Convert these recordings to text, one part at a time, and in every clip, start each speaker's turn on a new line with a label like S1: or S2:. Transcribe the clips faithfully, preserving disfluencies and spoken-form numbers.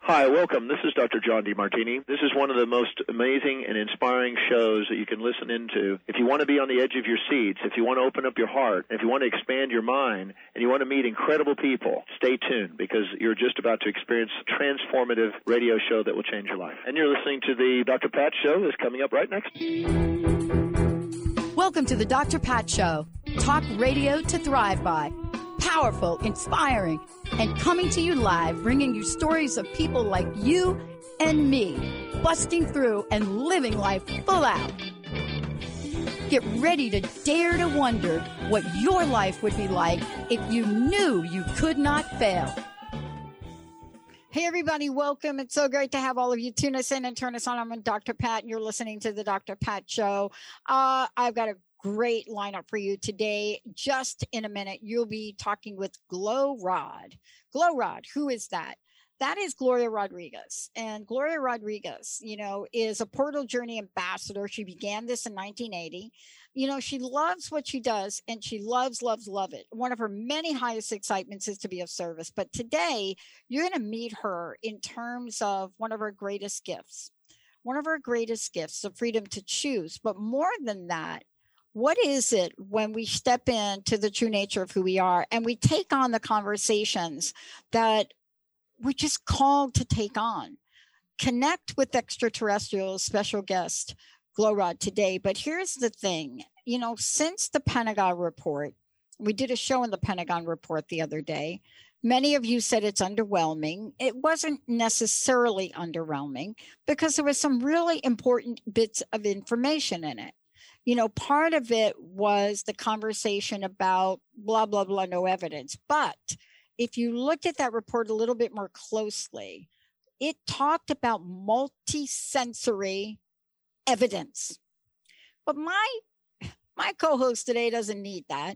S1: Hi, welcome. This is Doctor John DeMartini. This is one of the most amazing and inspiring shows that you can listen into. If you want to be on the edge of your seats, if you want to open up your heart, if you want to expand your mind, and you want to meet incredible people, stay tuned because you're just about to experience a transformative radio show that will change your life. And you're listening to the Doctor Pat Show that's coming up right next.
S2: Welcome to the Doctor Pat Show. Talk radio to thrive by. Powerful, inspiring, and coming to you live, bringing you stories of people like you and me, busting through and living life full out. Get ready to dare to wonder what your life would be like if you knew you could not fail. Hey, everybody, welcome. It's so great to have all of you tune us in and turn us on. I'm Doctor Pat, and you're listening to the Doctor Pat Show. Uh, I've got a great lineup for you today. Just in a minute, you'll be talking with Glow Rod. Glow Rod, who is that? That is Gloria Rodriguez. And Gloria Rodriguez, you know, is a Portal Journey ambassador. She began this in nineteen eighty. You know, she loves what she does, and she loves, loves, love it. One of her many highest excitements is to be of service. But today, you're going to meet her in terms of one of her greatest gifts. One of her greatest gifts, the freedom to choose. But more than that, what is it when we step into the true nature of who we are and we take on the conversations that we're just called to take on? Connect with extraterrestrials, special guest, Glow Rod today. But here's the thing, you know, since the Pentagon report, we did a show in the Pentagon report the other day. Many of you said it's underwhelming. It wasn't necessarily underwhelming because there was some really important bits of information in it. You know, part of it was the conversation about blah, blah, blah, no evidence. But if you looked at that report a little bit more closely, it talked about multisensory evidence. But my, my co-host today doesn't need that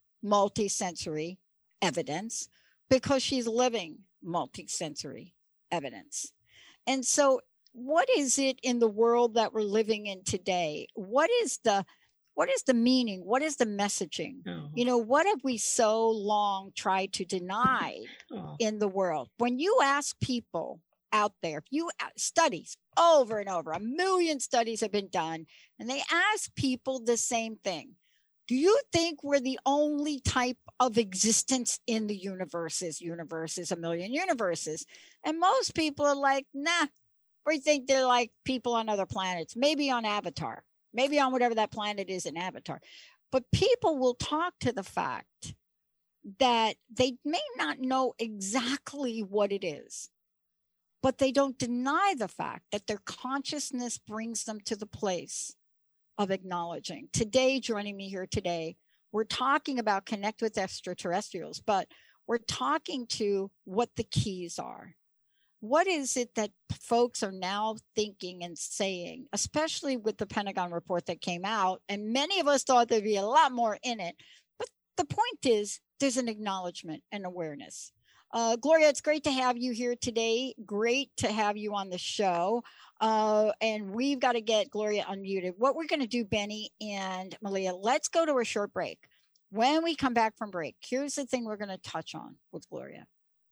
S2: multisensory evidence because she's living multisensory evidence. And so what is it in the world that we're living in today? What is the what is the meaning? What is the messaging? Oh. You know, what have we so long tried to deny oh. in the world? When you ask people out there, if you studies over and over, a million studies have been done, and they ask people the same thing. Do you think we're the only type of existence in the universe? Is universe is a million universes? And most people are like, nah. We think they're like people on other planets, maybe on Avatar, maybe on whatever that planet is in Avatar. But people will talk to the fact that they may not know exactly what it is, but they don't deny the fact that their consciousness brings them to the place of acknowledging. Today, joining me here today, we're talking about connect with extraterrestrials, but we're talking to what the keys are. What is it that folks are now thinking and saying, especially with the Pentagon report that came out? And many of us thought there'd be a lot more in it. But the point is, there's an acknowledgement and awareness. Uh, Gloria, it's great to have you here today. Great to have you on the show. Uh, and we've got to get Gloria unmuted. What we're going to do, Benny and Malia, let's go to a short break. When we come back from break, here's the thing we're going to touch on with Gloria.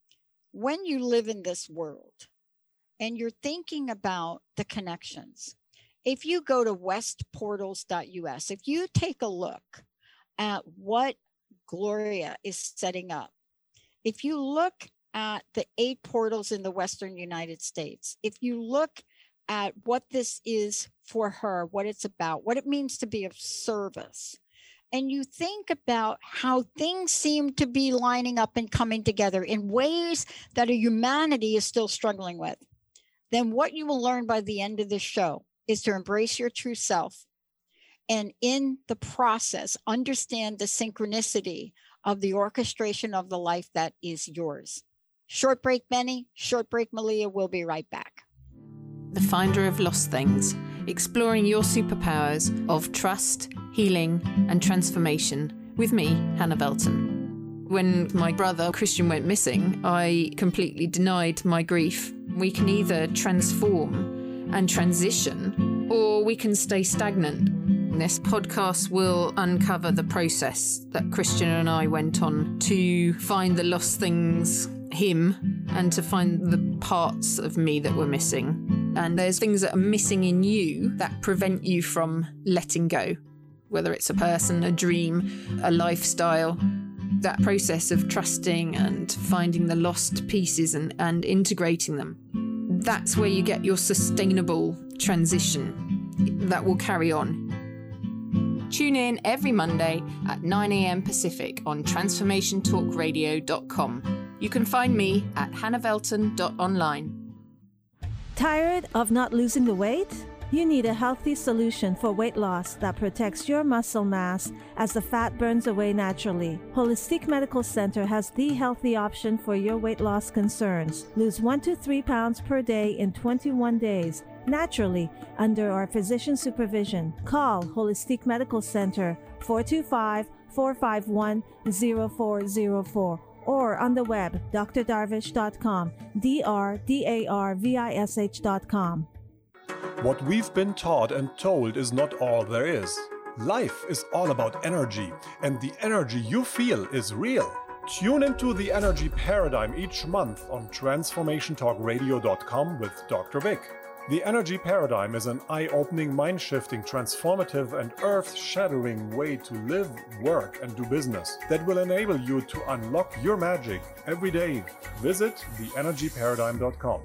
S2: When you live in this world and you're thinking about the connections, if you go to west portals dot U S, if you take a look at what Gloria is setting up, if you look at the eight portals in the Western United States, if you look at what this is for her, what it's about, what it means to be of service, and you think about how things seem to be lining up and coming together in ways that a humanity is still struggling with, then what you will learn by the end of this show is to embrace your true self. And in the process, understand the synchronicity of the orchestration of the life that is yours. Short break, Benny. Short break, Malia. We'll be right back.
S3: The Finder of Lost Things, exploring your superpowers of trust, healing, and transformation with me, Hannah Belton. When my brother Christian went missing, I completely denied my grief. We can either transform and transition, or we can stay stagnant. This podcast will uncover the process that Christian and I went on to find the lost things, him, and to find the parts of me that were missing. And there's things that are missing in you that prevent you from letting go, whether it's a person, a dream, a lifestyle. That process of trusting and finding the lost pieces and, and integrating them. That's where you get your sustainable transition that will carry on. Tune in every Monday at nine a.m. Pacific on transformation talk radio dot com. You can find me at hannah velton dot online.
S4: Tired of not losing the weight? You need a healthy solution for weight loss that protects your muscle mass as the fat burns away naturally. Holistic Medical Center has the healthy option for your weight loss concerns. Lose one to three pounds per day in twenty-one days, naturally, under our physician supervision. Call Holistic Medical Center four two five, four five one, zero four zero four or on the web, d r darvish dot com, D R D A R V I S H dot com.
S5: What we've been taught and told is not all there is. Life is all about energy, and the energy you feel is real. Tune into the Energy Paradigm each month on transformation talk radio dot com with Doctor Vic. The Energy Paradigm is an eye-opening, mind-shifting, transformative, and earth-shattering way to live, work, and do business that will enable you to unlock your magic every day. Visit the energy paradigm dot com.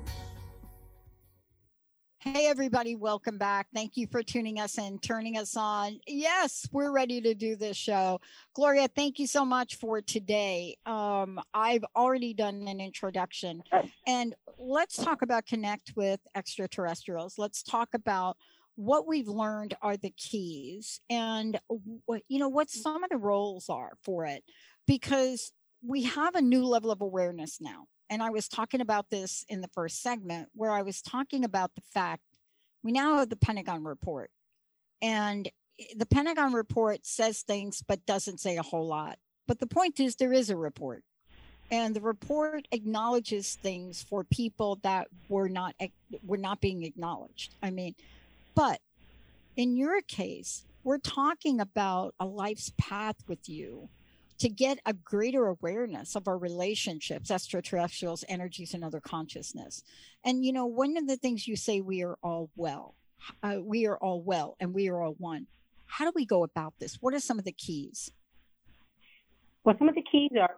S2: Hey, everybody. Welcome back. Thank you for tuning us in, turning us on. Yes, we're ready to do this show. Gloria, thank you so much for today. Um, I've already done an introduction, and let's talk about connect with extraterrestrials. Let's talk about what we've learned are the keys and what, you know, what some of the roles are for it, because we have a new level of awareness now. And I was talking about this in the first segment where I was talking about the fact we now have the Pentagon report, and the Pentagon report says things, but doesn't say a whole lot. But the point is there is a report, and the report acknowledges things for people that were not, were not being acknowledged. I mean, but in your case, we're talking about a life's path with you to get a greater awareness of our relationships, extraterrestrials, energies, and other consciousness. And, you know, one of the things you say, we are all well, uh, we are all well, and we are all one. How do we go about this? What are some of the keys?
S6: Well, some of the keys are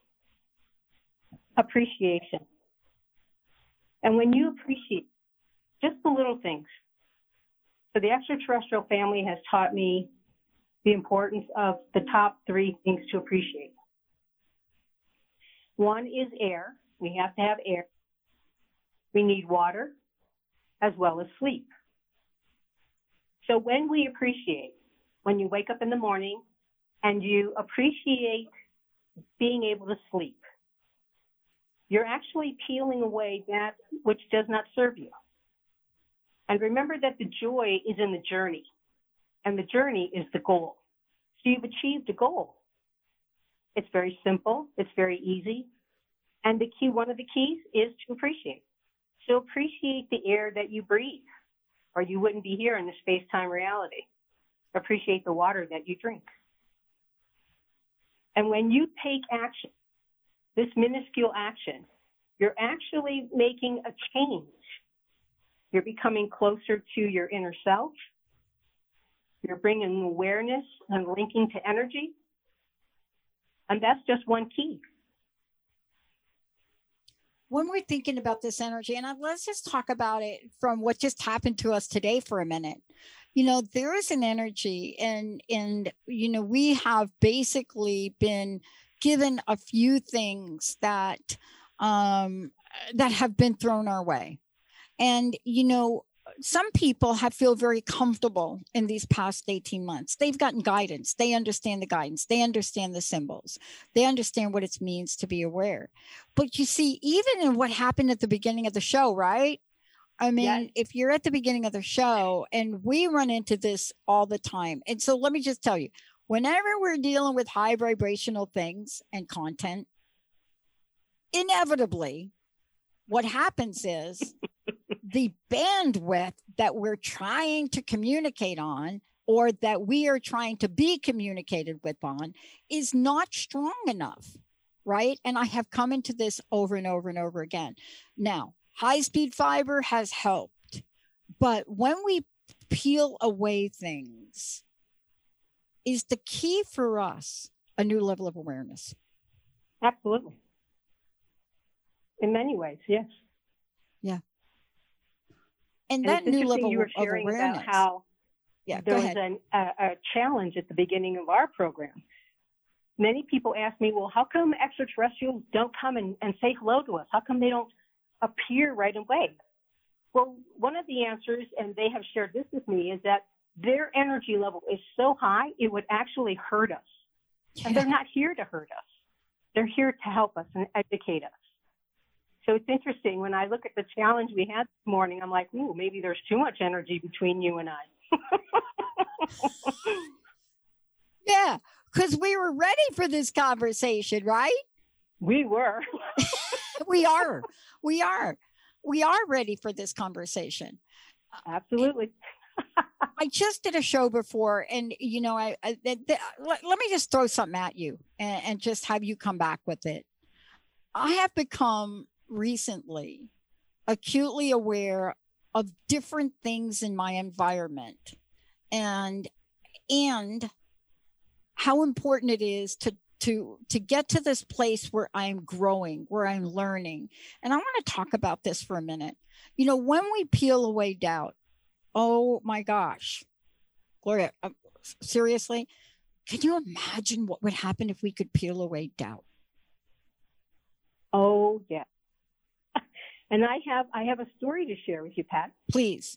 S6: appreciation. And when you appreciate just the little things, so the extraterrestrial family has taught me the importance of the top three things to appreciate. One is air. We have to have air. We need water as well as sleep. So when we appreciate, when you wake up in the morning and you appreciate being able to sleep, you're actually peeling away that which does not serve you. And remember that the joy is in the journey. And the journey is the goal. So you've achieved a goal. It's very simple. It's very easy. And the key, one of the keys is to appreciate. So appreciate the air that you breathe, or you wouldn't be here in the space-time reality. Appreciate the water that you drink. And when you take action, this minuscule action, you're actually making a change. You're becoming closer to your inner self. You're bringing awareness and linking to energy. And that's just one key.
S2: When we're thinking about this energy, and let's just talk about it from what just happened to us today for a minute. You know, there is an energy, and, and you know, we have basically been given a few things that, um, that have been thrown our way. And, you know, some people have feel very comfortable in these past eighteen months. They've gotten guidance. They understand the guidance. They understand the symbols. They understand what it means to be aware. But you see, even in what happened at the beginning of the show, right? I mean, yes. If you're at the beginning of the show, and we run into this all the time. And so let me just tell you, whenever we're dealing with high vibrational things and content, inevitably, what happens is the bandwidth that we're trying to communicate on, or that we are trying to be communicated with on, is not strong enough. right? And I have come into this over and over and over again. Now, high-speed fiber has helped, but when we peel away things, is the key for us a new level of awareness?
S6: Absolutely. In many ways, yes.
S2: Yeah. And,
S6: And
S2: that
S6: it's
S2: new
S6: interesting
S2: level
S6: you were
S2: of
S6: sharing
S2: awareness.
S6: about how
S2: yeah,
S6: there
S2: go
S6: was
S2: ahead.
S6: an, a, a challenge at the beginning of our program. Many people ask me, well, how come extraterrestrials don't come and, and say hello to us? How come they don't appear right away? Well, one of the answers, and they have shared this with me, is that their energy level is so high, it would actually hurt us.
S2: Yeah.
S6: And they're not here to hurt us. They're here to help us and educate us. So it's interesting. When I look at the challenge we had this morning, I'm like, ooh, maybe there's too much energy between you and I.
S2: Yeah, because we were ready for this conversation, right?
S6: We were.
S2: we are. We are. We are ready for this conversation.
S6: Absolutely.
S2: I just did a show before, and you know, I, I the, the, let, let me just throw something at you and, and just have you come back with it. I have become recently acutely aware of different things in my environment, and and how important it is to to to get to this place where I'm growing, where I'm learning. And I want to talk about this for a minute. You know, when we peel away doubt, oh my gosh, Gloria, uh, seriously, can you imagine what would happen if we could peel away doubt?
S6: Oh, yeah. And I have I have a story to share with you, Pat.
S2: Please.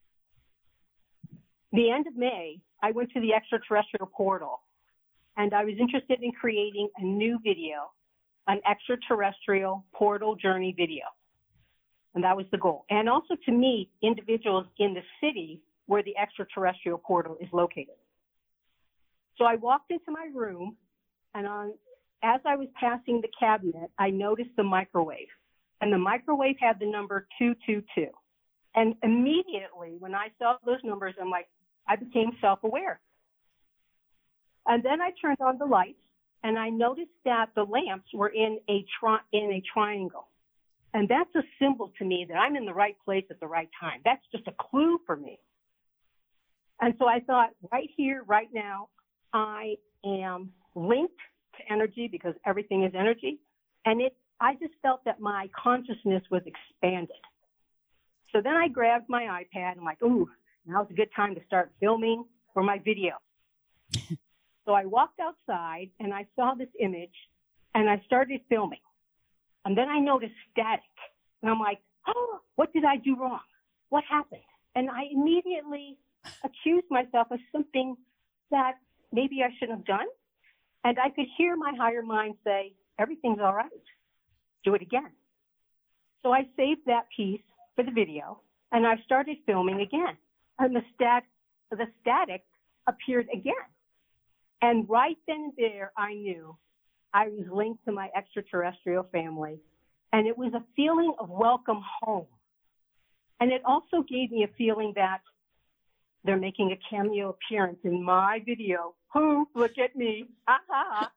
S6: The end of May, I went to the extraterrestrial portal, and I was interested in creating a new video, an extraterrestrial portal journey video. And that was the goal. And also to meet individuals in the city where the extraterrestrial portal is located. So I walked into my room, and on, as I was passing the cabinet, I noticed the microwave. And the microwave had the number two two two. And immediately when I saw those numbers, I'm like, I became self-aware. And then I turned on the lights, and I noticed that the lamps were in a tri- in a triangle. And that's a symbol to me that I'm in the right place at the right time. That's just a clue for me. And so I thought, right here, right now, I am linked to energy because everything is energy. And it, I just felt that my consciousness was expanded. So then I grabbed my iPad and I'm like, ooh, now's a good time to start filming for my video. So I walked outside and I saw this image and I started filming. And then I noticed static. And I'm like, oh, what did I do wrong? What happened? And I immediately accused myself of something that maybe I shouldn't have done. And I could hear my higher mind say, everything's all right. Do it again. So I saved that piece for the video and I started filming again. And the stat, the static appeared again. And right then and there, I knew I was linked to my extraterrestrial family. And it was a feeling of welcome home. And it also gave me a feeling that they're making a cameo appearance in my video. Who? Look at me. Ha ha.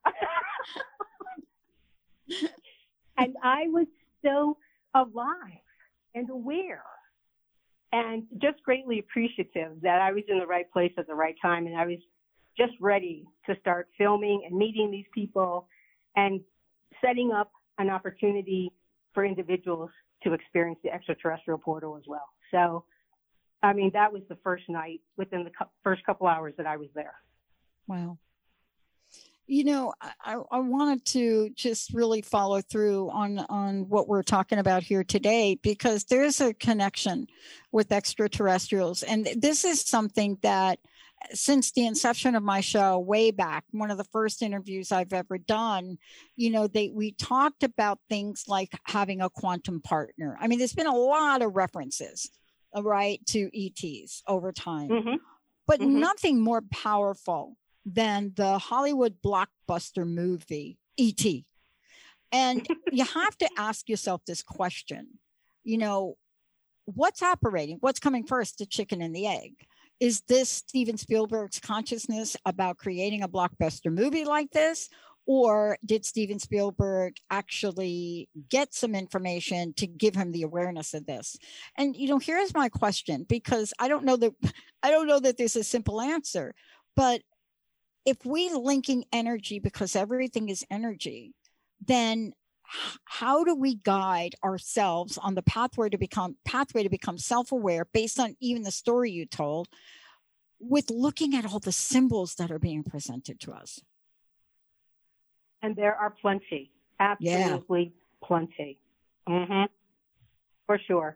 S6: And I was so alive and aware and just greatly appreciative that I was in the right place at the right time. And I was just ready to start filming and meeting these people and setting up an opportunity for individuals to experience the extraterrestrial portal as well. So, I mean, that was the first night within the first couple hours that I was there.
S2: Wow. You know, I, I wanted to just really follow through on, on what we're talking about here today, because there's a connection with extraterrestrials. And this is something that since the inception of my show way back, one of the first interviews I've ever done, you know, they we talked about things like having a quantum partner. I mean, there's been a lot of references, right, to E Ts over time,
S6: Mm-hmm.
S2: but
S6: Mm-hmm.
S2: nothing more powerful than the Hollywood blockbuster movie E T. And you have to ask yourself this question, you know, what's operating? What's coming first, the chicken and the egg? Is this Steven Spielberg's consciousness about creating a blockbuster movie like this?
S7: Or did Steven Spielberg actually get some information to give him the awareness of this? And, you know, here's my question, because I don't know that, I don't know that there's a simple answer, but if we linking energy because everything is energy, then how do we guide ourselves on the pathway to become pathway to become self-aware based on even the story you told, with looking at all the symbols that are being presented to us?
S6: And there are plenty, absolutely yeah. plenty. Mm-hmm. For sure.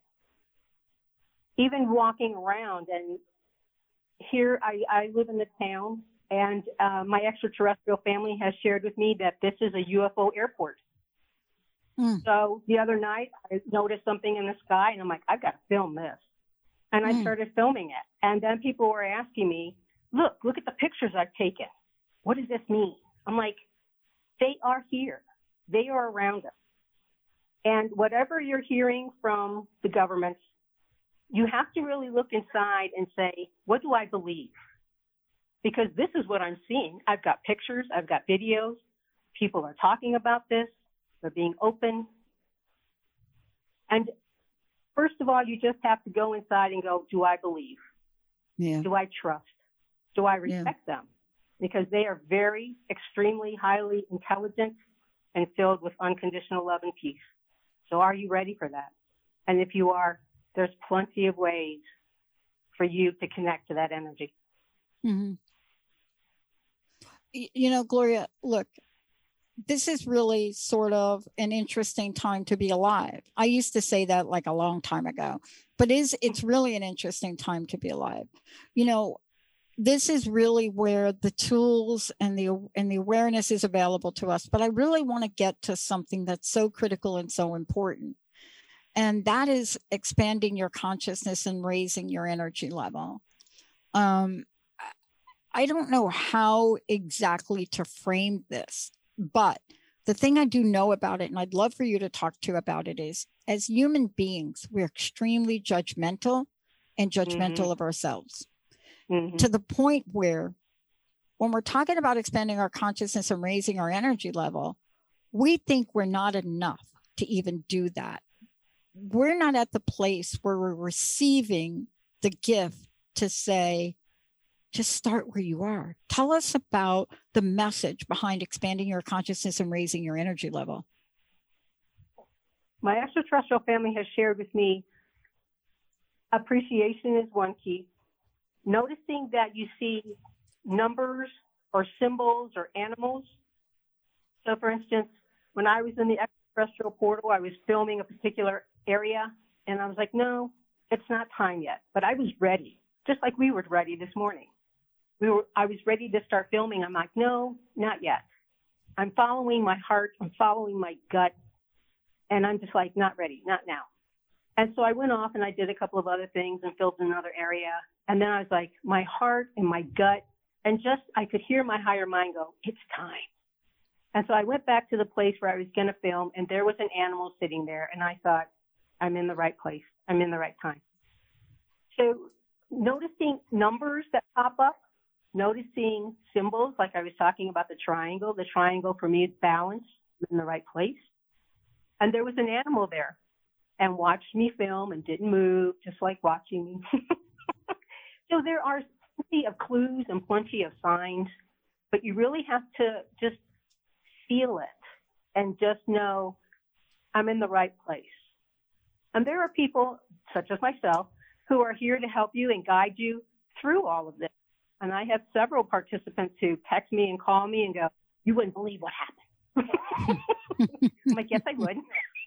S6: Even walking around, and here I, I live in the town, and uh, my extraterrestrial family has shared with me that this is a U F O airport. Mm. So the other night I noticed something in the sky, and I'm like, I've got to film this. And mm. I started filming it. And then people were asking me, look, look at the pictures I've taken. What does this mean? I'm like, they are here. They are around us. And whatever you're hearing from the governments, you have to really look inside and say, what do I believe? Because this is what I'm seeing. I've got pictures. I've got videos. People are talking about this. They're being open. And first of all, you just have to go inside and go, do I believe?
S7: Yeah.
S6: Do I trust? Do I respect yeah. them? Because they are very, extremely, highly intelligent and filled with unconditional love and peace. So are you ready for that? And if you are, there's plenty of ways for you to connect to that energy.
S7: Mm-hmm. You know, Gloria, look, this is really sort of an interesting time to be alive. I used to say that like a long time ago, but is it's really an interesting time to be alive. You know, this is really where the tools and the and the awareness is available to us. But I really want to get to something that's so critical and so important. And that is expanding your consciousness and raising your energy level. Um, I don't know how exactly to frame this, but the thing I do know about it, and I'd love for you to talk to about it, is as human beings, we're extremely judgmental and judgmental mm-hmm. of ourselves. Mm-hmm. To the point where when we're talking about expanding our consciousness and raising our energy level, we think we're not enough to even do that. We're not at the place where we're receiving the gift to say, just start where you are. Tell us about the message behind expanding your consciousness and raising your energy level.
S6: My extraterrestrial family has shared with me appreciation is one key. Noticing that you see numbers or symbols or animals. So, for instance, when I was in the extraterrestrial portal, I was filming a particular area, and I was like, no, it's not time yet. But I was ready, just like we were ready this morning. We were. I was ready to start filming. I'm like, no, not yet. I'm following my heart. I'm following my gut. And I'm just like, not ready, not now. And so I went off and I did a couple of other things and filmed another area. And then I was like, my heart and my gut, and just, I could hear my higher mind go, it's time. And so I went back to the place where I was going to film, and there was an animal sitting there. And I thought, I'm in the right place. I'm in the right time. So noticing numbers that pop up, noticing symbols, like I was talking about the triangle. The triangle for me is balance, in the right place. And there was an animal there and watched me film and didn't move, just like watching me. So there are plenty of clues and plenty of signs, but you really have to just feel it and just know I'm in the right place. And there are people, such as myself, who are here to help you and guide you through all of this. And I have several participants who text me and call me and go, you wouldn't believe what happened. I'm like, yes, I would.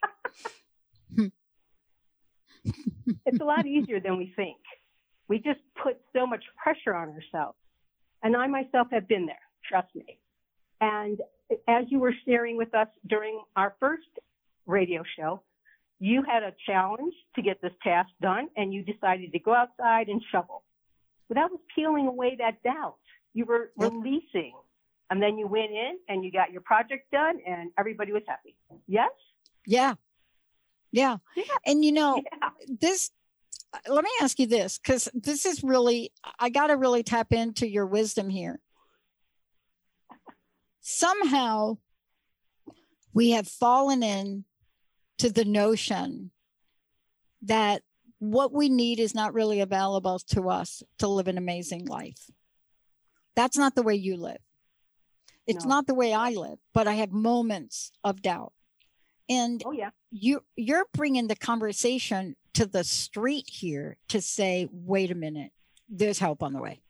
S6: It's a lot easier than we think. We just put so much pressure on ourselves. And I myself have been there, trust me. And as you were sharing with us during our first radio show, you had a challenge to get this task done, and you decided to go outside and shovel. But that was peeling away that doubt. You were yep. releasing. And then you went in and you got your project done, and everybody was happy. Yes?
S7: Yeah. Yeah. yeah. And, you know,
S6: yeah.
S7: this, let me ask you this, because this is really, I got to really tap into your wisdom here. somehow we have fallen in to the notion that what we need is not really available to us to live an amazing life. That's not the way you live. It's no. not the way I live, but I have moments of doubt. And
S6: oh, yeah.
S7: you, you're bringing the conversation to the street here to say, wait a minute, there's help on the way.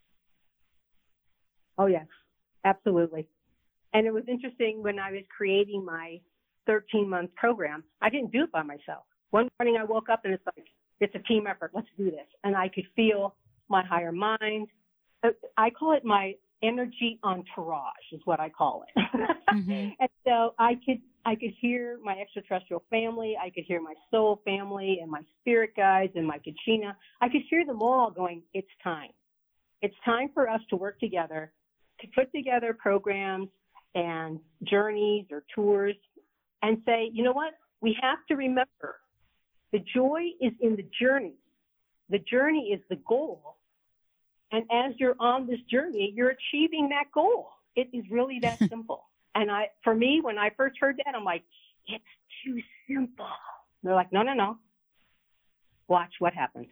S6: Oh, yes, absolutely. And it was interesting when I was creating my thirteen-month program, I didn't do it by myself. One morning I woke up and it's like, it's a team effort. Let's do this. And I could feel my higher mind. I call it my energy entourage is what I call it. Mm-hmm. And so I could, I could hear my extraterrestrial family. I could hear my soul family and my spirit guides and my Kachina. I could hear them all going, it's time. It's time for us to work together to put together programs and journeys or tours and say, you know what? We have to remember the joy is in the journey. The journey is the goal. And as you're on this journey, you're achieving that goal. It is really that simple. And I, for me, when I first heard that, I'm like, it's too simple. They're like, no, no, no. Watch what happens.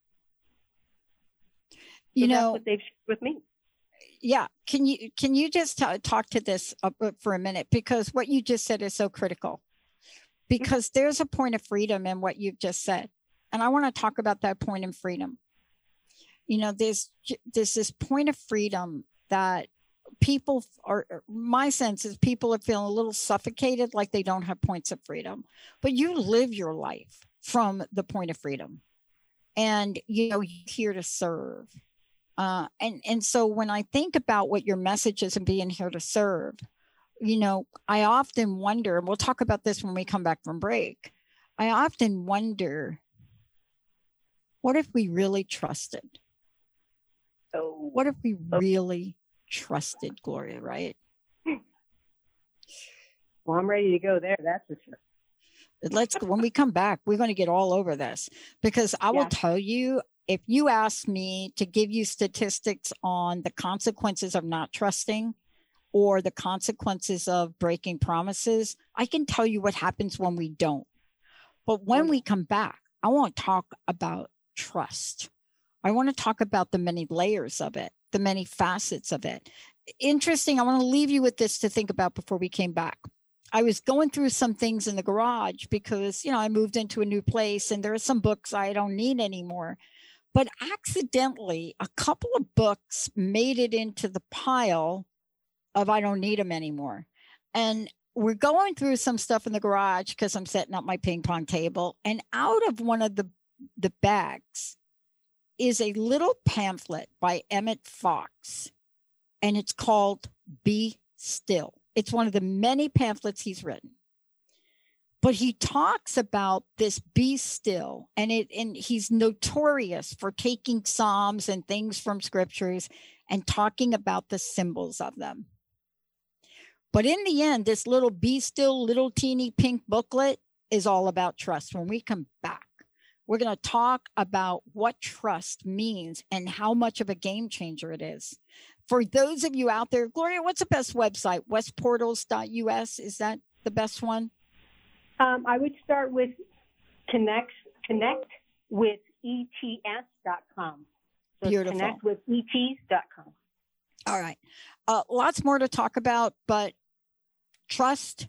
S7: You
S6: so
S7: know,
S6: that's what they've shared with me.
S7: Yeah. Can you, can you just t- talk to this uh, for a minute? Because what you just said is so critical. Because there's a point of freedom in what you've just said. And I want to talk about that point of freedom. You know, there's, there's this point of freedom that people are, my sense is people are feeling a little suffocated, like they don't have points of freedom. But you live your life from the point of freedom. And, you know, you're here to serve. Uh, and, and so when I think about what your message is and being here to serve, you know, I often wonder, and we'll talk about this when we come back from break. I often wonder, what if we really trusted?
S6: Oh,
S7: what if we really trusted, Gloria, right?
S6: Well, I'm ready to go there. That's for sure.
S7: Let's go. When we come back, we're going to get all over this because I will yeah. tell you, if you ask me to give you statistics on the consequences of not trusting, or the consequences of breaking promises, I can tell you what happens when we don't. But when we come back, I want to talk about trust. I want to talk about the many layers of it, the many facets of it. Interesting. I want to leave you with this to think about before we came back. I was going through some things in the garage because, you know, I moved into a new place and there are some books I don't need anymore. But accidentally, a couple of books made it into the pile of I don't need them anymore. And we're going through some stuff in the garage because I'm setting up my ping pong table. And out of one of the, the bags is a little pamphlet by Emmett Fox. And it's called Be Still. It's one of the many pamphlets he's written. But he talks about this be still. And it and he's notorious for taking Psalms and things from scriptures and talking about the symbols of them. But in the end, this little be still, little teeny pink booklet is all about trust. When we come back, we're going to talk about what trust means and how much of a game changer it is. For those of you out there, Gloria, what's the best website? west portals dot U S, is that the best one?
S6: Um, I would start with connect, connect with E T S dot com. So
S7: Beautiful.
S6: connect with E T S dot com.
S7: All right. Uh, lots more to talk about, but trust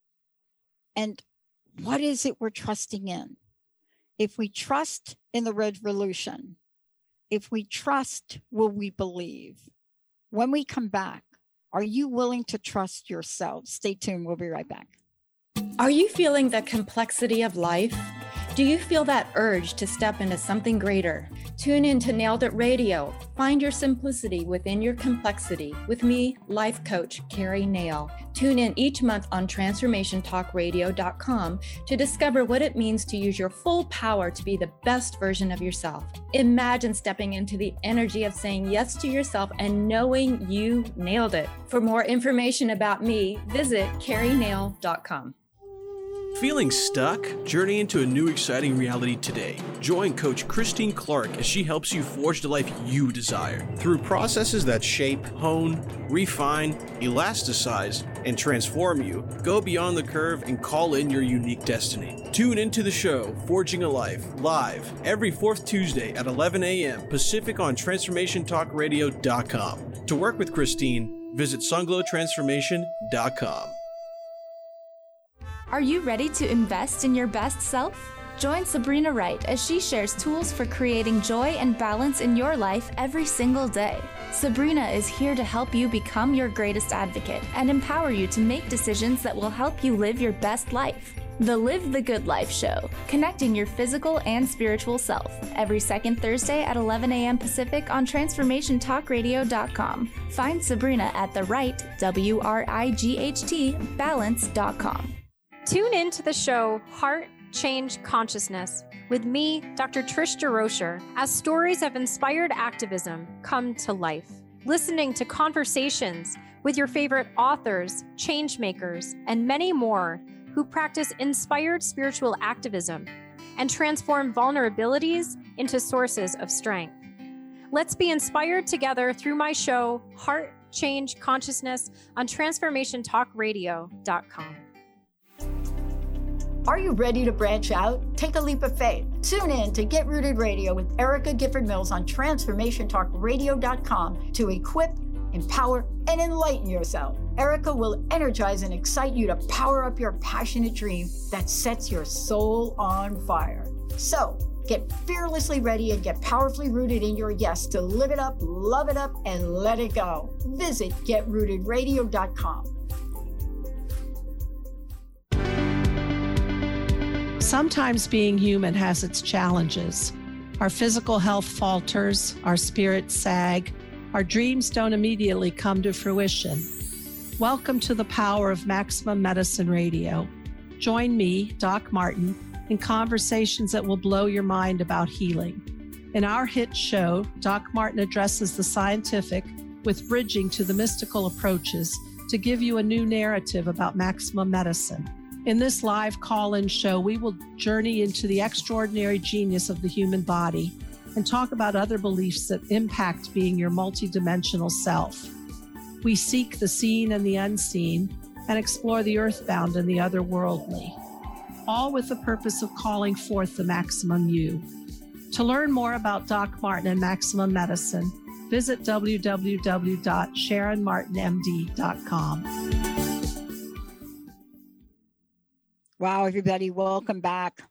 S7: and what is it we're trusting in? If we trust in the revolution, if we trust, will we believe? When we come back, are you willing to trust yourself? Stay tuned. We'll be right back.
S8: Are you feeling the complexity of life? Do you feel that urge to step into something greater? Tune in to Nailed It Radio. Find your simplicity within your complexity with me, life coach Carrie Nail. Tune in each month on transformation talk radio dot com to discover what it means to use your full power to be the best version of yourself. Imagine stepping into the energy of saying yes to yourself and knowing you nailed it. For more information about me, visit carrie nail dot com.
S9: Feeling stuck? Journey into a new exciting reality today. Join Coach Christine Clark as she helps you forge the life you desire. Through processes that shape, hone, refine, elasticize, and transform you, go beyond the curve and call in your unique destiny. Tune into the show, Forging a Life, live every fourth Tuesday at eleven a.m. Pacific on transformation talk radio dot com. To work with Christine, visit sunglow transformation dot com.
S10: Are you ready to invest in your best self? Join Sabrina Wright as she shares tools for creating joy and balance in your life every single day. Sabrina is here to help you become your greatest advocate and empower you to make decisions that will help you live your best life. The Live the Good Life Show, connecting your physical and spiritual self, every second Thursday at eleven a.m. Pacific on transformation talk radio dot com. Find Sabrina at the right, W R I G H T, balance dot com.
S11: Tune in to the show Heart Change Consciousness with me, Doctor Trish DeRocher, as stories of inspired activism come to life. Listening to conversations with your favorite authors, change makers, and many more who practice inspired spiritual activism and transform vulnerabilities into sources of strength. Let's be inspired together through my show Heart Change Consciousness on transformation talk radio dot com.
S2: Are you ready to branch out? Take a leap of faith. Tune in to Get Rooted Radio with Erica Gifford Mills on transformation talk radio dot com to equip, empower, and enlighten yourself. Erica will energize and excite you to power up your passionate dream that sets your soul on fire. So, get fearlessly ready and get powerfully rooted in your yes to live it up, love it up, and let it go. Visit get rooted radio dot com.
S12: Sometimes being human has its challenges. Our physical health falters, our spirits sag, our dreams don't immediately come to fruition. Welcome to the power of Maximum Medicine Radio. Join me, Doc Martin, in conversations that will blow your mind about healing. In our hit show, Doc Martin addresses the scientific with bridging to the mystical approaches to give you a new narrative about maximum medicine. In this live call-in show, we will journey into the extraordinary genius of the human body and talk about other beliefs that impact being your multidimensional self. We seek the seen and the unseen and explore the earthbound and the otherworldly, all with the purpose of calling forth the maximum you. To learn more about Doc Martin and Maximum Medicine, visit w w w dot sharon martin m d dot com.
S7: Wow, everybody, welcome back.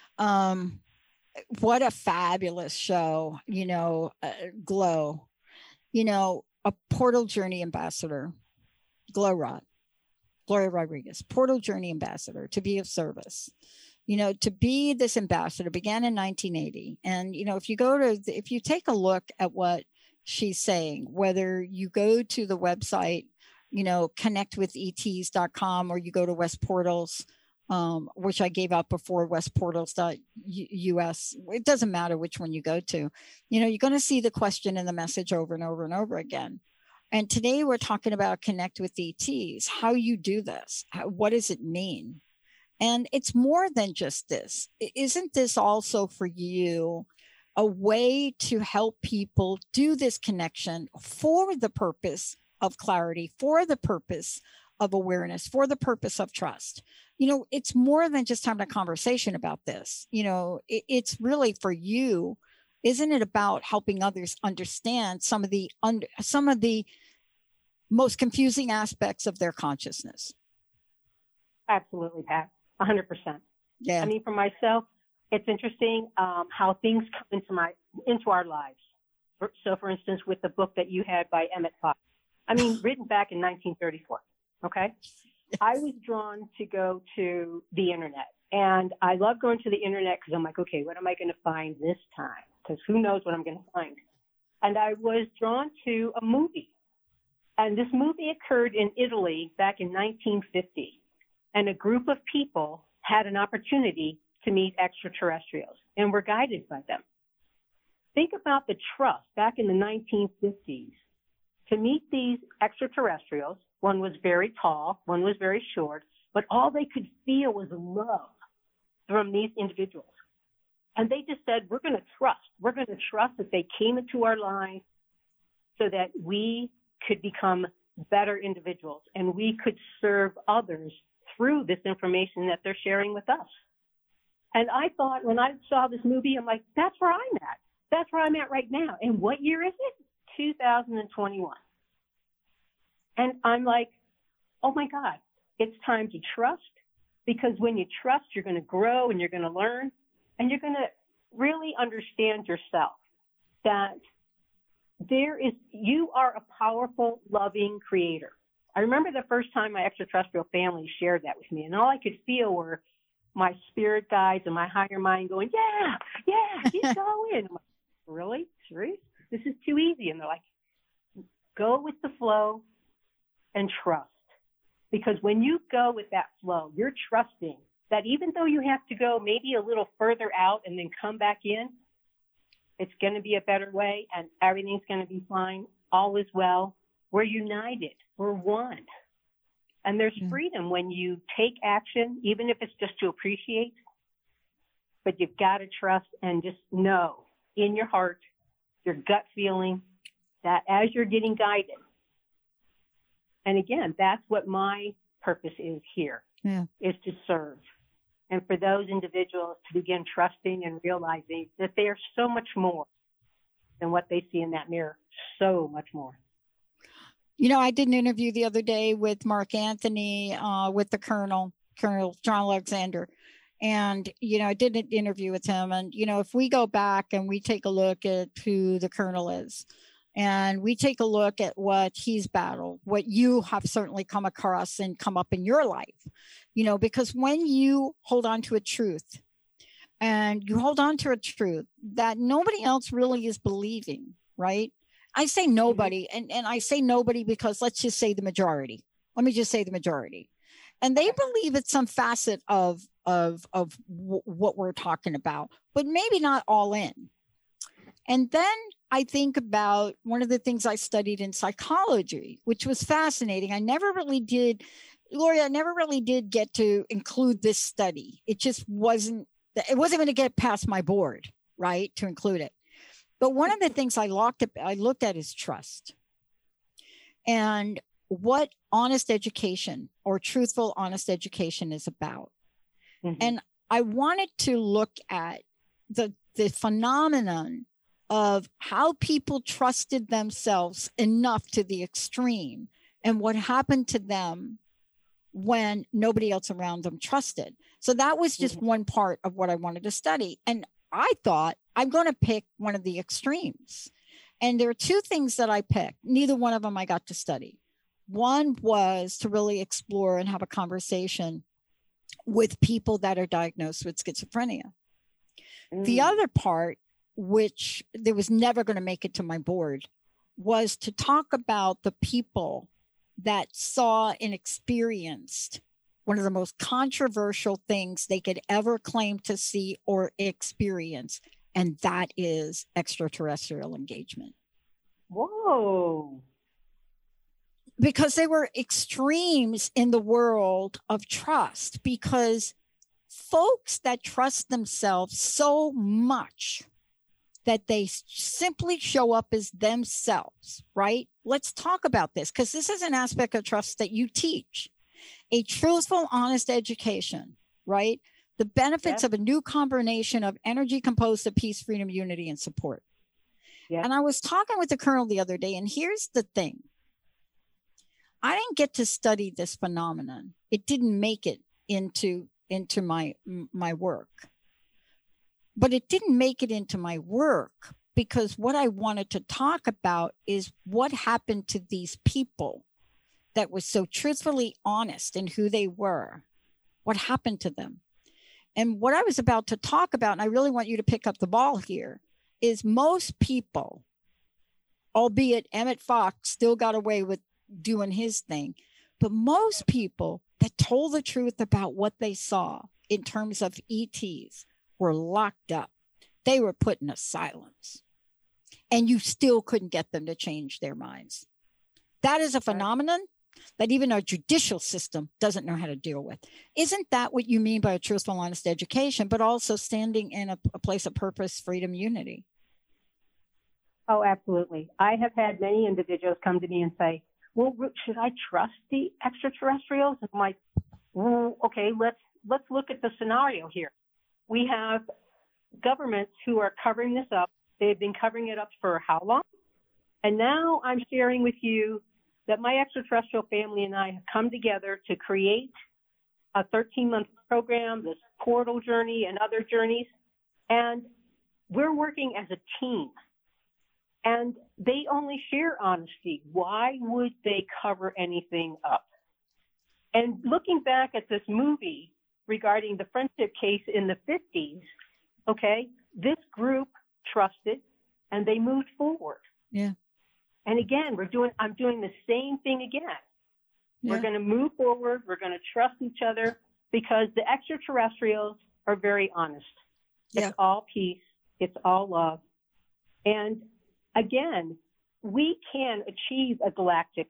S7: Um, what a fabulous show, you know, uh, Glow, you know, a Portal Journey ambassador, Glow Rod, Gloria Rodriguez, Portal Journey ambassador, to be of service. You know, to be this ambassador began in nineteen eighty. And, you know, if you go to, if you take a look at what she's saying, whether you go to the website, you know, connect with e t s dot com, or you go to West Portals, Um, which I gave out before, west portals dot u s. It doesn't matter which one you go to. You know, you're going to see the question and the message over and over and over again. And today we're talking about connect with E Ts, how you do this. How, what does it mean? And it's more than just this. Isn't this also for you a way to help people do this connection for the purpose of clarity, for the purpose of awareness, for the purpose of trust? You know, it's more than just having a conversation about this. You know, it, it's really for you. Isn't it about helping others understand some of the under, some of the most confusing aspects of their consciousness?
S6: Absolutely, Pat. one hundred percent.
S7: Yeah.
S6: I mean, for myself, it's interesting um, how things come into my into our lives. So, for instance, with the book that you had by Emmett Fox, I mean, written back in nineteen thirty-four. Okay. I was drawn to go to the internet, and I love going to the internet because I'm like, okay, what am I going to find this time? Because who knows what I'm going to find? And I was drawn to a movie, and this movie occurred in Italy back in nineteen fifty, and a group of people had an opportunity to meet extraterrestrials and were guided by them. Think about the trust back in the nineteen fifties to meet these extraterrestrials. One was very tall, one was very short, but all they could feel was love from these individuals. And they just said, we're going to trust. We're going to trust that they came into our lives so that we could become better individuals and we could serve others through this information that they're sharing with us. And I thought when I saw this movie, I'm like, that's where I'm at. That's where I'm at right now. And what year is it? two thousand twenty-one. And I'm like, oh my God, it's time to trust, because when you trust, you're going to grow and you're going to learn and you're going to really understand yourself, that there is, you are a powerful, loving creator. I remember the first time my extraterrestrial family shared that with me, and all I could feel were my spirit guides and my higher mind going, yeah, yeah, keep going. I'm like, really? Serious? This is too easy. And they're like, go with the flow and trust. Because when you go with that flow, you're trusting that even though you have to go maybe a little further out and then come back in, it's going to be a better way and everything's going to be fine. All is well. We're united. We're one. And there's mm-hmm. freedom when you take action, even if it's just to appreciate. But you've got to trust and just know in your heart, your gut feeling, that as you're getting guided. And again, that's what my purpose is here,
S7: yeah.
S6: is to serve. And for those individuals to begin trusting and realizing that they are so much more than what they see in that mirror, so much more.
S7: You know, I did an interview the other day with Mark Anthony, uh, with the Colonel, Colonel John Alexander. And, you know, I did an interview with him. And, you know, if we go back and we take a look at who the Colonel is, and we take a look at what he's battled, what you have certainly come across and come up in your life, you know, because when you hold on to a truth and you hold on to a truth that nobody else really is believing, right? I say nobody, and, and I say nobody because let's just say the majority. Let me just say the majority. And they believe it's some facet of, of, of w- what we're talking about, but maybe not all in. And then I think about one of the things I studied in psychology, which was fascinating. I never really did, Gloria, I never really did get to include this study. It just wasn't, it wasn't going to get past my board, right, to include it. But one of the things I looked at, I looked at is trust. And what honest education or truthful, honest education is about. Mm-hmm. And I wanted to look at the, the phenomenon of how people trusted themselves enough to the extreme and what happened to them when nobody else around them trusted. So that was just mm-hmm. one part of what I wanted to study. And I thought I'm going to pick one of the extremes. And there are two things that I picked. Neither one of them I got to study. One was to really explore and have a conversation with people that are diagnosed with schizophrenia. Mm. The other part, which there was never going to make it to my board, was to talk about the people that saw and experienced one of the most controversial things they could ever claim to see or experience, and that is extraterrestrial engagement.
S6: Whoa.
S7: Because they were extremes in the world of trust, because folks that trust themselves so much that they simply show up as themselves, right? Let's talk about this, because this is an aspect of trust that you teach. A truthful, honest education, right? The benefits yeah. of a new combination of energy composed of peace, freedom, unity, and support. Yeah. And I was talking with the Colonel the other day, and here's the thing. I didn't get to study this phenomenon. It didn't make it into, into my, my work. But it didn't make it into my work because what I wanted to talk about is what happened to these people that was so truthfully honest in who they were. What happened to them? And what I was about to talk about, and I really want you to pick up the ball here, is most people, albeit Emmett Fox still got away with doing his thing, but most people that told the truth about what they saw in terms of E Ts were locked up. They were put in asylums, and you still couldn't get them to change their minds. That is a phenomenon that even our judicial system doesn't know how to deal with. Isn't that what you mean by a truthful, honest education, but also standing in a, a place of purpose, freedom, unity?
S6: Oh, absolutely. I have had many individuals come to me and say, well, should I trust the extraterrestrials? And I'm like, well, okay, let's let's look at the scenario here. We have governments who are covering this up. They've been covering it up for how long? And now I'm sharing with you that my extraterrestrial family and I have come together to create a thirteen-month program, this portal journey and other journeys, and we're working as a team. And they only share honesty. Why would they cover anything up? And looking back at this movie regarding the friendship case in the fifties, okay, this group trusted and they moved forward.
S7: Yeah.
S6: And again, we're doing, I'm doing the same thing again. Yeah. We're going to move forward. We're going to trust each other because the extraterrestrials are very honest. Yeah. It's all peace. It's all love. And again, we can achieve a galactic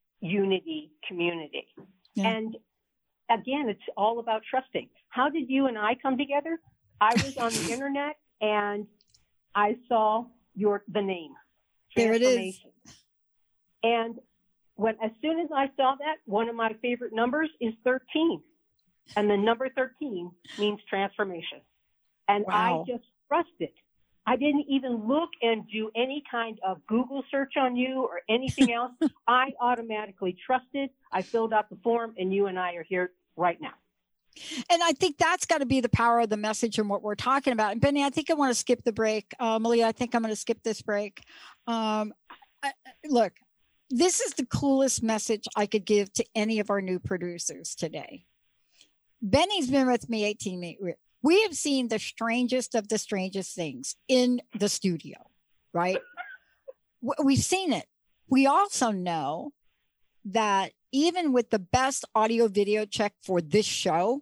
S6: unity community. Yeah. And again, it's all about trusting. How did you and I come together? I was on the internet and I saw your the name.
S7: There it is.
S6: And when as soon as I saw that, one of my favorite numbers is thirteen. And the number thirteen means transformation. And wow. I just trusted. I didn't even look and do any kind of Google search on you or anything else. I automatically trusted. I filled out the form, and you and I are here right now.
S7: And I think that's got to be the power of the message and what we're talking about. And Benny, I think I want to skip the break. Uh, Malia, I think I'm going to skip this break. Um, I, look, this is the coolest message I could give to any of our new producers today. Benny's been with me eighteen years. We have seen the strangest of the strangest things in the studio, right? We've seen it. We also know that even with the best audio video check for this show,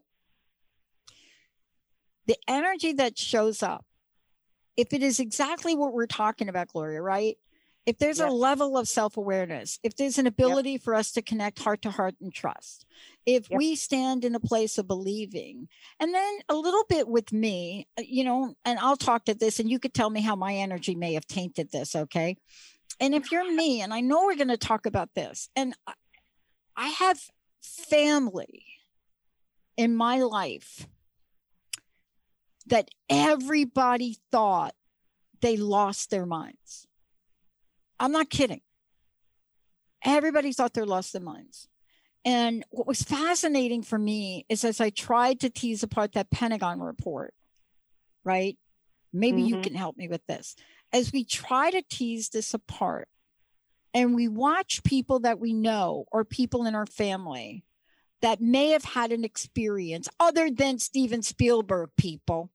S7: the energy that shows up, if it is exactly what we're talking about, Gloria, right? If there's yep. a level of self-awareness, if there's an ability yep. for us to connect heart to heart and trust, if yep. we stand in a place of believing, and then a little bit with me, you know, and I'll talk to this and you could tell me how my energy may have tainted this, okay? And if you're me, and I know we're going to talk about this, and I have family in my life that everybody thought they lost their minds. I'm not kidding. Everybody thought they lost their minds. And what was fascinating for me is as I tried to tease apart that Pentagon report, right? Maybe mm-hmm. you can help me with this. As we try to tease this apart and we watch people that we know or people in our family that may have had an experience other than Steven Spielberg people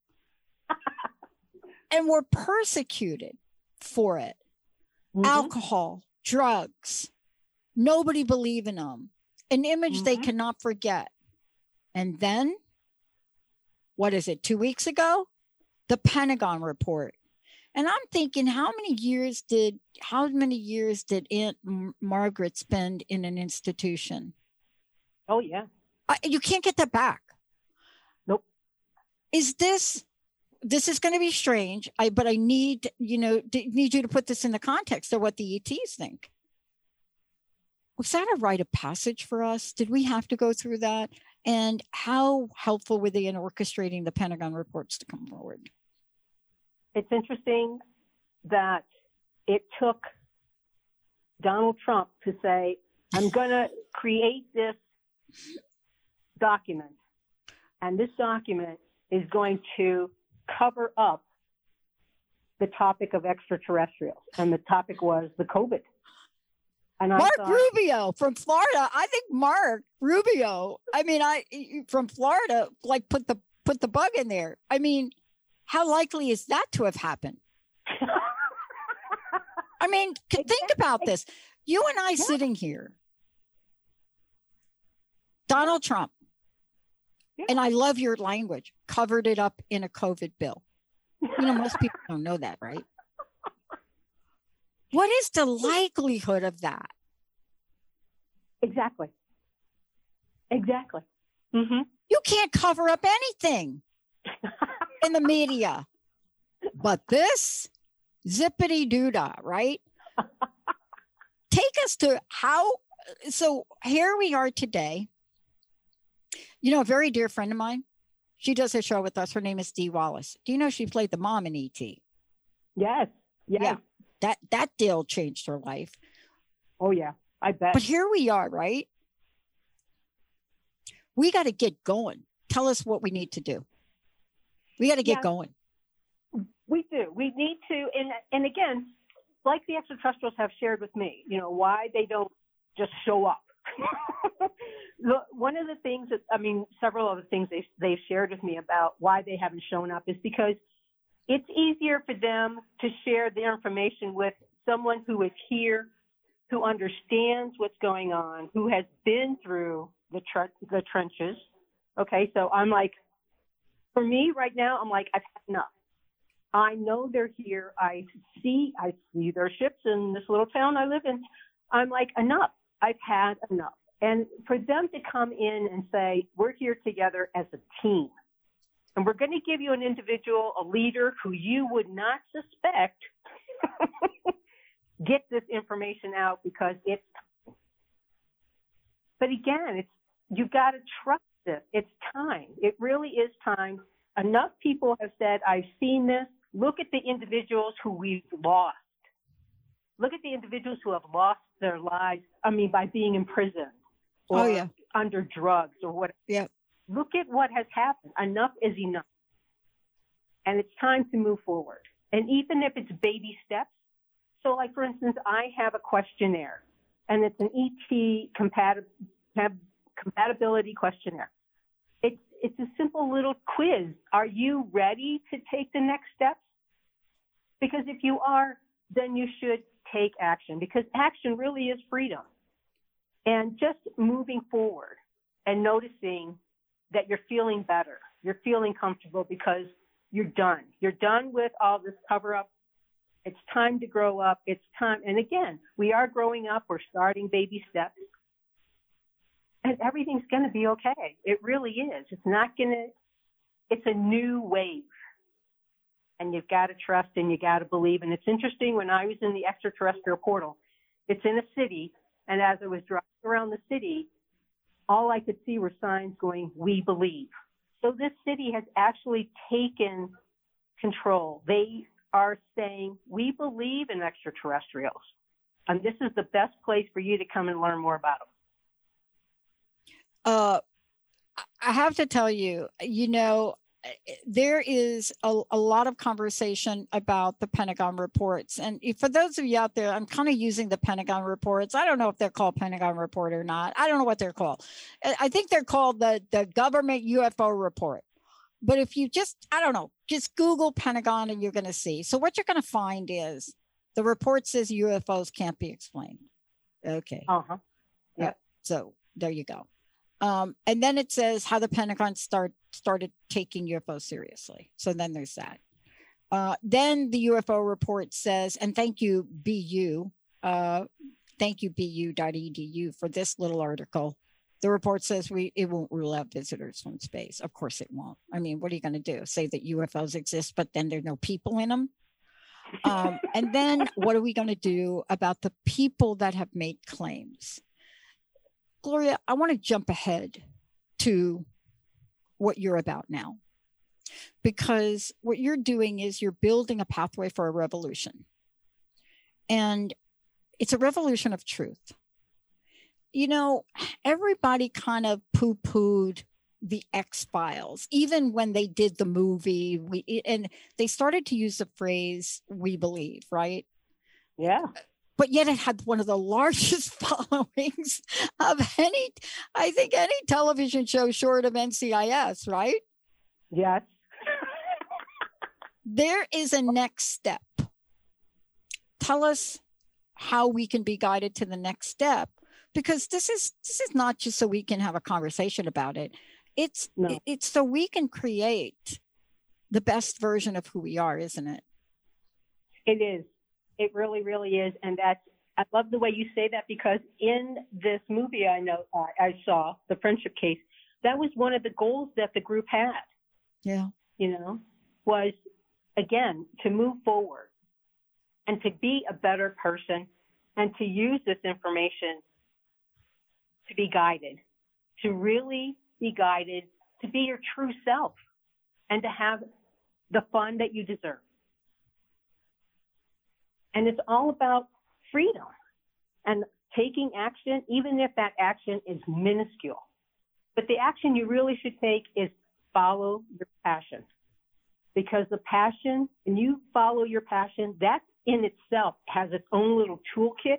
S7: and were persecuted for it. Mm-hmm. Alcohol, drugs, nobody believed in them, an image mm-hmm. they cannot forget. And then, what is it, two weeks ago? The Pentagon report. And I'm thinking, how many years did, how many years did Aunt M- Margaret spend in an institution?
S6: Oh, yeah.
S7: I, you can't get that back.
S6: Nope.
S7: Is this... This is going to be strange, I, but I need, you know, need you to put this in the context of what the E Ts think. Was that a rite of passage for us? Did we have to go through that? And how helpful were they in orchestrating the Pentagon reports to come forward?
S6: It's interesting that it took Donald Trump to say, I'm going to create this document, and this document is going to cover up the topic of extraterrestrials. And the topic was the COVID. And
S7: Mark
S6: I thought,
S7: Rubio from Florida. I think Mark Rubio, I mean, I from Florida, like put the put the bug in there. I mean, how likely is that to have happened? I mean, think about this. You and I yeah. sitting here, Donald Trump, yeah. and I love your language, covered it up in a COVID bill. You know, most people don't know that, right? What is the likelihood of that?
S6: Exactly. Exactly. Mm-hmm.
S7: You can't cover up anything in the media. But this, zippity doodah, right? Take us to how, so here we are today. You know, a very dear friend of mine, she does a show with us. Her name is Dee Wallace. Do you know she played the mom in E T?
S6: Yes. Yes.
S7: Yeah. That, that deal changed her life.
S6: Oh, yeah. I bet.
S7: But here we are, right? We got to get going. Tell us what we need to do. We got to get
S6: yeah,
S7: going.
S6: We do. We need to. And, and again, like the extraterrestrials have shared with me, you know, why they don't just show up. the, one of the things that, I mean, several of the things they, they've shared with me about why they haven't shown up is because it's easier for them to share their information with someone who is here, who understands what's going on, who has been through the tr- the trenches. Okay, so I'm like, for me right now, I'm like, I've had enough. I know they're here. I see, I see their ships in this little town I live in. I'm like, enough. I've had enough. And for them to come in and say, we're here together as a team, and we're going to give you an individual, a leader who you would not suspect get this information out because it's time. But again, it's, you've got to trust it. It's time. It really is time. Enough people have said, I've seen this. Look at the individuals who we've lost. Look at the individuals who have lost their lives, I mean, by being imprisoned or
S7: oh, yeah.
S6: under drugs or whatever.
S7: Yeah.
S6: Look at what has happened. Enough is enough. And it's time to move forward. And even if it's baby steps, so like, for instance, I have a questionnaire, and it's an E T compatib- compatibility questionnaire. It's, it's a simple little quiz. Are you ready to take the next steps? Because if you are, then you should take action, because action really is freedom. And just moving forward and noticing that you're feeling better, you're feeling comfortable because you're done. You're done with all this cover up. It's time to grow up. It's time. And again, we are growing up. We're starting baby steps. And everything's going to be okay. It really is. It's not going to, it's a new wave. And you've got to trust and you got to believe. And it's interesting, when I was in the extraterrestrial portal, it's in a city. And as I was driving around the city, all I could see were signs going, we believe. So this city has actually taken control. They are saying, we believe in extraterrestrials. And this is the best place for you to come and learn more about them.
S7: Uh, I have to tell you, you know, there is a, a lot of conversation about the Pentagon reports. And for those of you out there, I'm kind of using the Pentagon reports. I don't know if they're called Pentagon report or not. I don't know what they're called. I think they're called the, the government U F O report. But if you just, I don't know, just Google Pentagon and you're going to see. So what you're going to find is the report says U F Os can't be explained. Okay.
S6: Uh-huh.
S7: Yeah. Yep. So there you go. Um, and then it says how the Pentagon start started taking U F Os seriously. So then there's that. Uh, then the U F O report says, and thank you, B U, uh, thank you, B U dot E D U for this little article. The report says we it won't rule out visitors from space. Of course it won't. I mean, what are you going to do? Say that U F Os exist, but then there's no people in them? Um, and then what are we going to do about the people that have made claims? Gloria, I want to jump ahead to what you're about now, because what you're doing is you're building a pathway for a revolution. And it's a revolution of truth. You know, everybody kind of poo-pooed the X-Files, even when they did the movie, we, and they started to use the phrase, we believe, right?
S6: Yeah.
S7: But yet it had one of the largest followings of any, I think, any television show short of N C I S, right?
S6: Yes.
S7: There is a next step. Tell us how we can be guided to the next step, because this is this is not just so we can have a conversation about it. It's
S6: no.
S7: it's so we can create the best version of who we are, isn't it?
S6: It is. It really, really is. And that's I love the way you say that, because in this movie I know uh, I saw, The Friendship Case, that was one of the goals that the group had.
S7: Yeah.
S6: You know, was, again, to move forward and to be a better person and to use this information to be guided, to really be guided, to be your true self, and to have the fun that you deserve. And it's all about freedom and taking action, even if that action is minuscule. But the action you really should take is follow your passion. Because the passion, when you follow your passion, that in itself has its own little toolkit.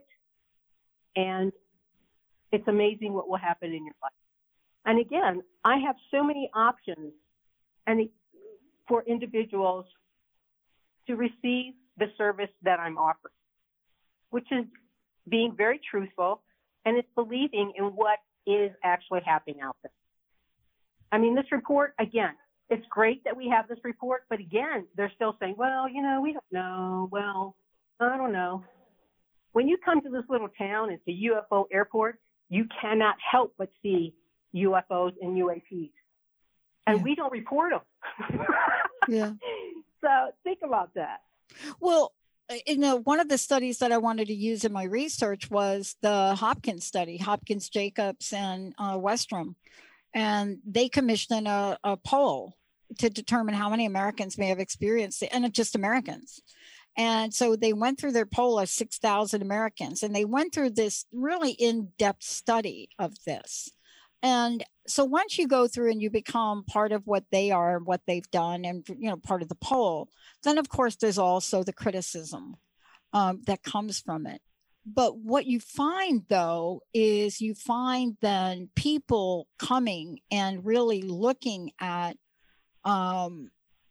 S6: And it's amazing what will happen in your life. And again, I have so many options and for individuals to receive the service that I'm offering, which is being very truthful, and it's believing in what is actually happening out there. I mean, this report, again, it's great that we have this report, but again, they're still saying, well, you know, we don't know. Well, I don't know. When you come to this little town, it's a U F O airport, you cannot help but see U F Os and U A Ps. And yeah. we don't report them.
S7: Yeah.
S6: So think about that.
S7: Well, you know, one of the studies that I wanted to use in my research was the Hopkins study, Hopkins, Jacobs, and uh, Westrom. And they commissioned a, a poll to determine how many Americans may have experienced it, and it's just Americans. And so they went through their poll of six thousand Americans, and they went through this really in-depth study of this. And so once you go through and you become part of what they are, what they've done, and, you know, part of the poll, then of course there's also the criticism um, that comes from it. But what you find, though, is you find then people coming and really looking at um,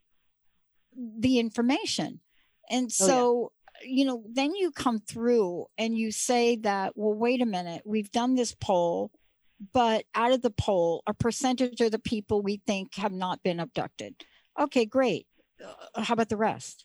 S7: the information. And so, oh, yeah. you know, then you come through and you say that, well, wait a minute, we've done this poll, but out of the poll, a percentage of the people we think have not been abducted. Okay, great. Uh, how about the rest?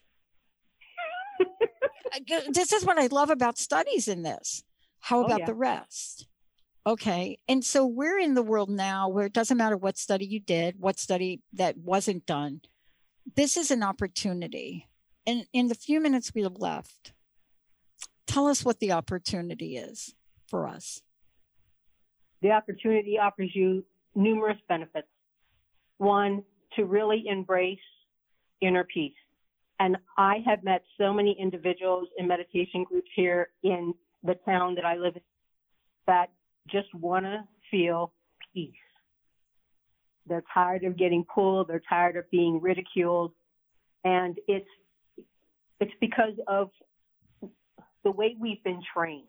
S7: This is what I love about studies in this. How about oh, yeah. the rest? Okay. And so we're in the world now where it doesn't matter what study you did, what study that wasn't done. This is an opportunity. And in the few minutes we have left, tell us what the opportunity is for us.
S6: The opportunity offers you numerous benefits. One, to really embrace inner peace. And I have met so many individuals in meditation groups here in the town that I live in that just want to feel peace. They're tired of getting pulled. They're tired of being ridiculed. And it's, it's because of the way we've been trained.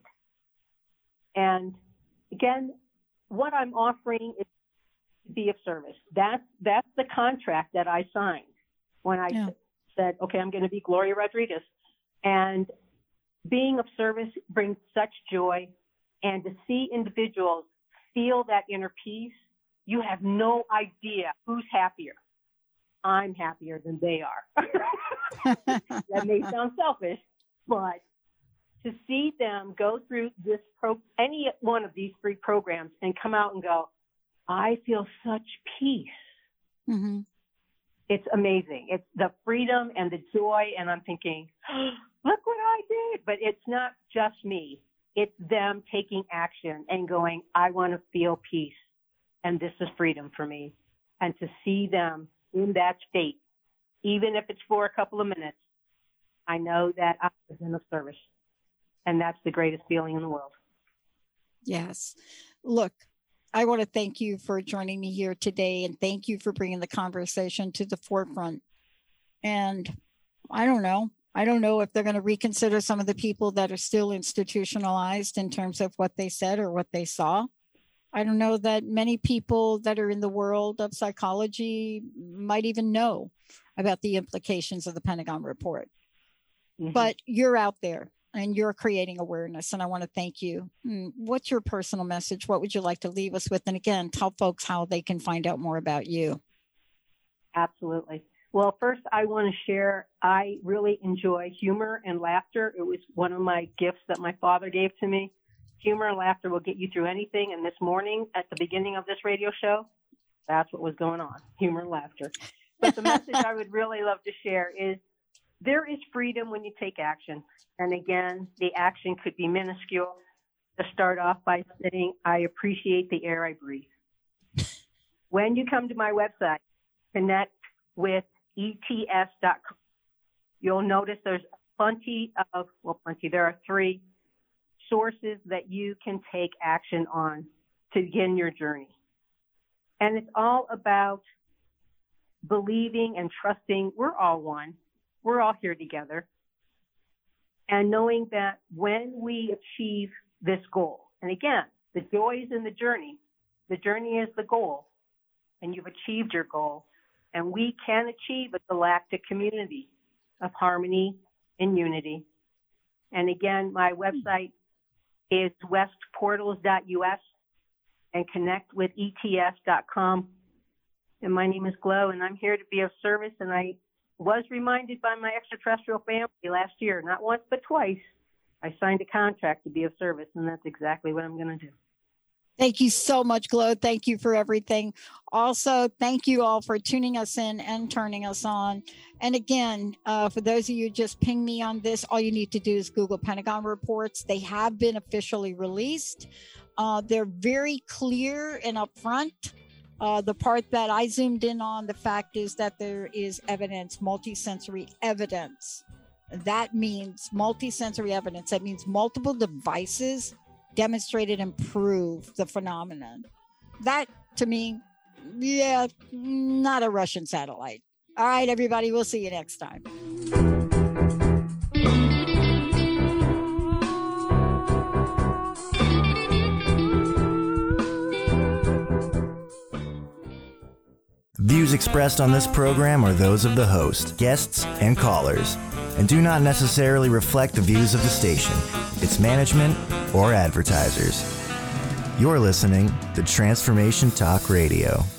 S6: And again, what I'm offering is to be of service. That's, that's the contract that I signed when I yeah. said, okay, I'm going to be Gloria Rodriguez. And being of service brings such joy. And to see individuals feel that inner peace, you have no idea who's happier. I'm happier than they are. That may sound selfish, but to see them go through this pro, any one of these three programs and come out and go, I feel such peace.
S7: Mm-hmm.
S6: It's amazing. It's the freedom and the joy. And I'm thinking, oh, look what I did. But it's not just me. It's them taking action and going, I want to feel peace. And this is freedom for me. And to see them in that state, even if it's for a couple of minutes, I know that I was in of service. And that's the greatest feeling in the world.
S7: Yes. Look, I want to thank you for joining me here today, and thank you for bringing the conversation to the forefront. And I don't know. I don't know if they're going to reconsider some of the people that are still institutionalized in terms of what they said or what they saw. I don't know that many people that are in the world of psychology might even know about the implications of the Pentagon report. Mm-hmm. But you're out there and you're creating awareness, and I want to thank you. What's your personal message? What would you like to leave us with? And again, tell folks how they can find out more about you.
S6: Absolutely. Well, first, I want to share, I really enjoy humor and laughter. It was one of my gifts that my father gave to me. Humor and laughter will get you through anything. And this morning, at the beginning of this radio show, that's what was going on, humor and laughter. But the message I would really love to share is there is freedom when you take action. And again, the action could be minuscule. To start off by saying, I appreciate the air I breathe. When you come to my website, connect with E T S dot com, you'll notice there's plenty of, well, plenty, there are three sources that you can take action on to begin your journey. And it's all about believing and trusting we're all one. We're all here together. And knowing that when we achieve this goal, and again, the joy is in the journey. The journey is the goal, and you've achieved your goal. And we can achieve a galactic community of harmony and unity. And again, my website is west portals dot U S and connect with E T S dot com. And my name is Glo, and I'm here to be of service. And I was reminded by my extraterrestrial family last year, not once but twice, I signed a contract to be of service, and that's exactly what I'm going to do.
S7: Thank you so much, Glo. Thank you for everything. Also, thank you all for tuning us in and turning us on. And again, uh, for those of you who just ping me on this, all you need to do is Google Pentagon reports. They have been officially released. Uh, they're very clear and upfront. Uh, the part that I zoomed in on, the fact is that there is evidence, multisensory evidence. That means multisensory evidence. That means multiple devices demonstrated and proved the phenomenon. That, to me, yeah, not a Russian satellite. All right, everybody, we'll see you next time.
S13: Views expressed on this program are those of the host, guests, and callers, and do not necessarily reflect the views of the station, its management, or advertisers. You're listening to Transformation Talk Radio.